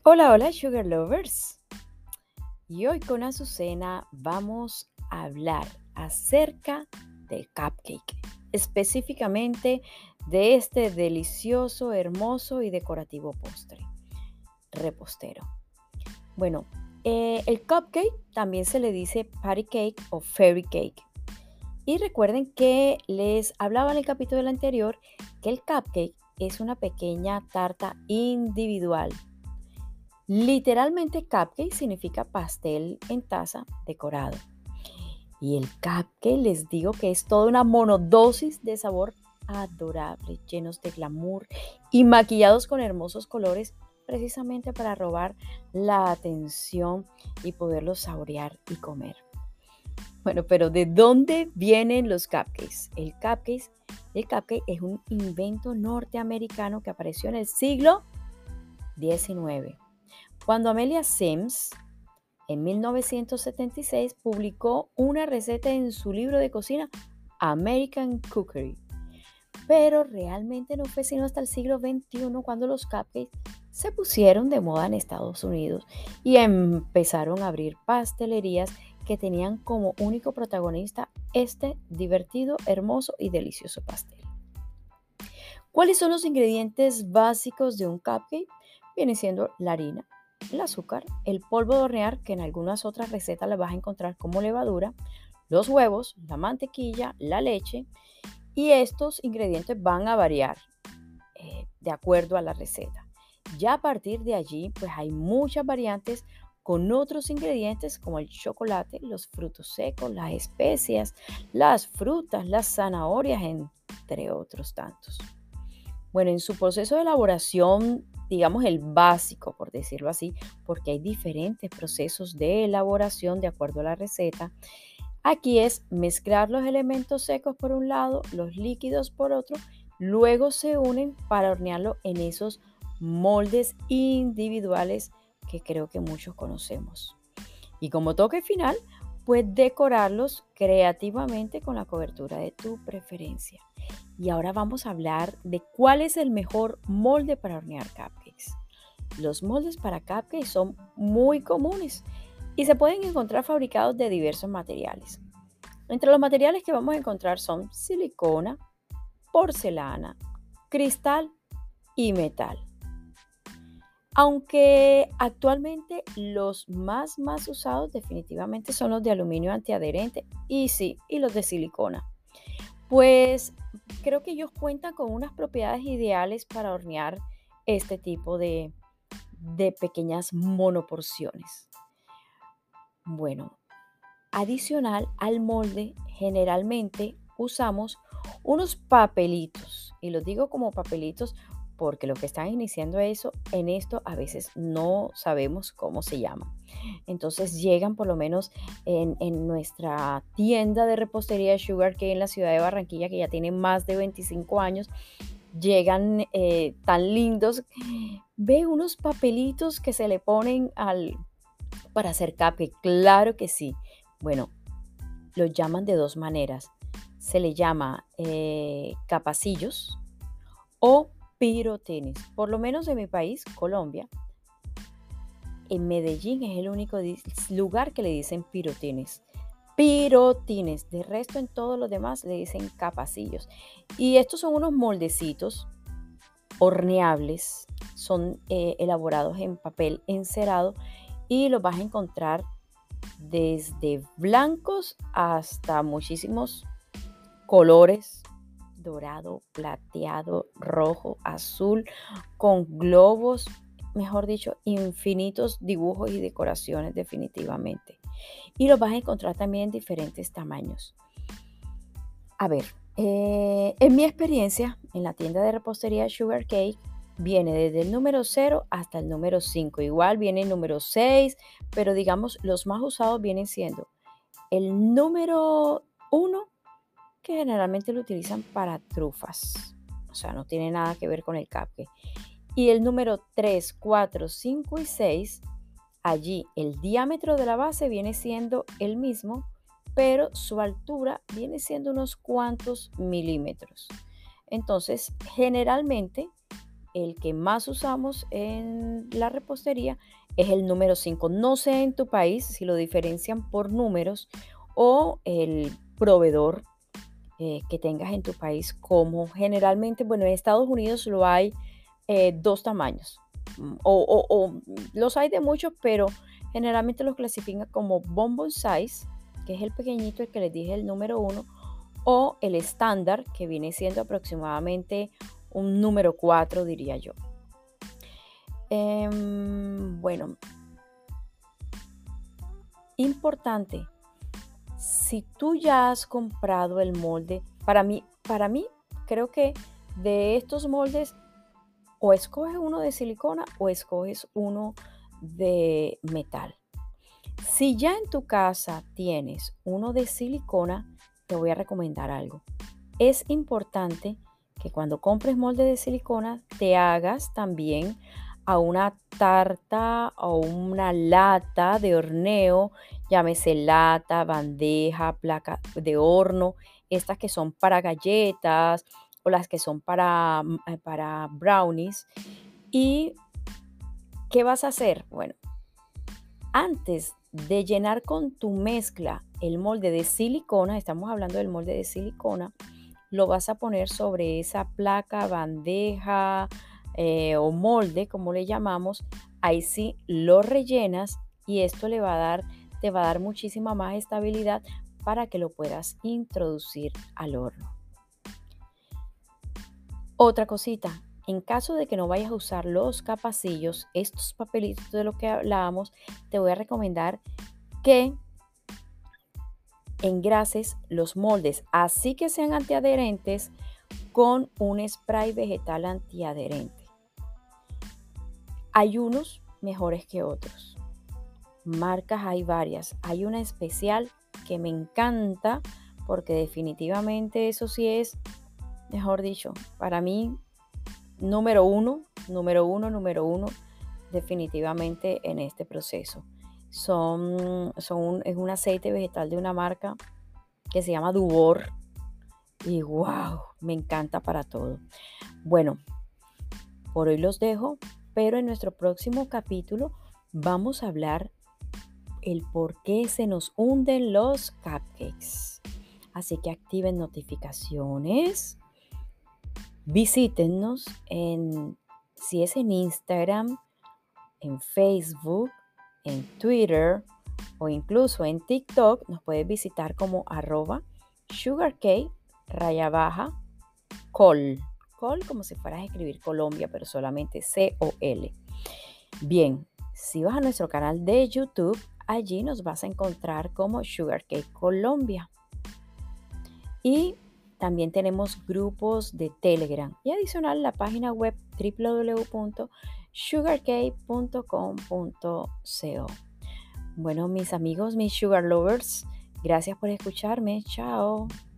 Hola, hola, Sugar Lovers. Y hoy con Azucena vamos a hablar acerca del cupcake, específicamente de este delicioso, hermoso y decorativo postre, repostero. Bueno, el cupcake también se le dice patty cake o fairy cake. Y recuerden que les hablaba en el capítulo anterior que el cupcake es una pequeña tarta individual. Literalmente cupcake significa pastel en taza decorado. Y el cupcake les digo que es toda una monodosis de sabor adorable, llenos de glamour y maquillados con hermosos colores precisamente para robar la atención y poderlos saborear y comer. Bueno, pero ¿de dónde vienen los cupcakes? El cupcake es un invento norteamericano que apareció en el siglo XIX. Cuando Amelia Sims, en 1976, publicó una receta en su libro de cocina American Cookery. Pero realmente no fue sino hasta el siglo XXI cuando los cupcakes se pusieron de moda en Estados Unidos y empezaron a abrir pastelerías que tenían como único protagonista este divertido, hermoso y delicioso pastel. ¿Cuáles son los ingredientes básicos de un cupcake? Viene siendo la harina, el azúcar, el polvo de hornear, que en algunas otras recetas las vas a encontrar como levadura, los huevos, la mantequilla, la leche, y estos ingredientes van a variar de acuerdo a la receta. Ya a partir de allí, pues hay muchas variantes con otros ingredientes como el chocolate, los frutos secos, las especias, las frutas, las zanahorias, entre otros tantos. Bueno, en su proceso de elaboración, digamos el básico, por decirlo así, porque hay diferentes procesos de elaboración de acuerdo a la receta. Aquí es mezclar los elementos secos por un lado, los líquidos por otro, luego se unen para hornearlo en esos moldes individuales que creo que muchos conocemos. Y como toque final, puedes decorarlos creativamente con la cobertura de tu preferencia. Y ahora vamos a hablar de cuál es el mejor molde para hornear cupcakes. Los moldes para cupcakes son muy comunes y se pueden encontrar fabricados de diversos materiales. Entre los materiales que vamos a encontrar son silicona, porcelana, cristal y metal. Aunque actualmente los más usados definitivamente son los de aluminio antiadherente y sí, y los de silicona. Pues creo que ellos cuentan con unas propiedades ideales para hornear este tipo de pequeñas monoporciones. Bueno, adicional al molde, generalmente usamos unos papelitos, y los digo como papelitos porque los que están iniciando en esto a veces no sabemos cómo se llaman. Entonces llegan por lo menos en nuestra tienda de repostería Sugar Cake en la ciudad de Barranquilla, que ya tiene más de 25 años, llegan tan lindos. Ve unos papelitos que se le ponen para hacer cupcake, claro que sí. Bueno, los llaman de dos maneras. Se le llama capacillos o pirotines. Por lo menos en mi país, Colombia, en Medellín es el único lugar que le dicen pirotines. Pirotines. De resto, en todos los demás le dicen capacillos. Y estos son unos moldecitos horneables. Son elaborados en papel encerado y los vas a encontrar desde blancos hasta muchísimos colores: dorado, plateado, rojo, azul, con globos, mejor dicho, infinitos dibujos y decoraciones definitivamente. Y los vas a encontrar también en diferentes tamaños. A ver, en mi experiencia en la tienda de repostería Sugar Cake, viene desde el número 0 hasta el número 5. Igual viene el número 6, pero digamos los más usados vienen siendo el número 1, que generalmente lo utilizan para trufas. O sea, no tiene nada que ver con el cupcake. Y el número 3, 4, 5 y 6, allí el diámetro de la base viene siendo el mismo, pero su altura viene siendo unos cuantos milímetros. Entonces, generalmente el que más usamos en la repostería es el número 5. No sé en tu país si lo diferencian por números o el proveedor que tengas en tu país, como generalmente, bueno, en Estados Unidos lo hay dos tamaños, los hay de muchos, pero generalmente los clasifican como bonbon size, que es el pequeñito, el que les dije, el número uno, o el estándar, que viene siendo aproximadamente un número 4, diría yo. Bueno, importante, si tú ya has comprado el molde, para mí, creo que de estos moldes, o escoges uno de silicona o escoges uno de metal. Si ya en tu casa tienes uno de silicona, te voy a recomendar algo. Es importante que cuando compres molde de silicona te hagas también a una tarta o una lata de horneo, llámese lata, bandeja, placa de horno, estas que son para galletas o las que son para brownies. ¿Y qué vas a hacer? Bueno, antes de llenar con tu mezcla el molde de silicona, estamos hablando del molde de silicona, lo vas a poner sobre esa placa, bandeja o molde, como le llamamos. Ahí sí lo rellenas y esto te va a dar muchísima más estabilidad para que lo puedas introducir al horno. Otra cosita, en caso de que no vayas a usar los capacillos, estos papelitos de los que hablábamos, te voy a recomendar que engrases los moldes, así que sean antiadherentes, con un spray vegetal antiadherente. Hay unos mejores que otros. Marcas hay varias. Hay una especial que me encanta porque definitivamente eso sí es, mejor dicho, para mí número uno, definitivamente en este proceso. Es un aceite vegetal de una marca que se llama Dubor y wow, me encanta para todo. Bueno, por hoy los dejo, pero en nuestro próximo capítulo vamos a hablar el por qué se nos hunden los cupcakes. Así que activen notificaciones, visítennos si es en Instagram, en Facebook, en Twitter o incluso en TikTok. Nos puedes visitar como @sugarcake_col. Col como si fueras a escribir Colombia, pero solamente COL. Bien, si vas a nuestro canal de YouTube, allí nos vas a encontrar como Sugar Cake Colombia. Y también tenemos grupos de Telegram y adicional la página web www.sugarcake.com.co. Bueno, mis amigos, mis sugar lovers, gracias por escucharme. Chao.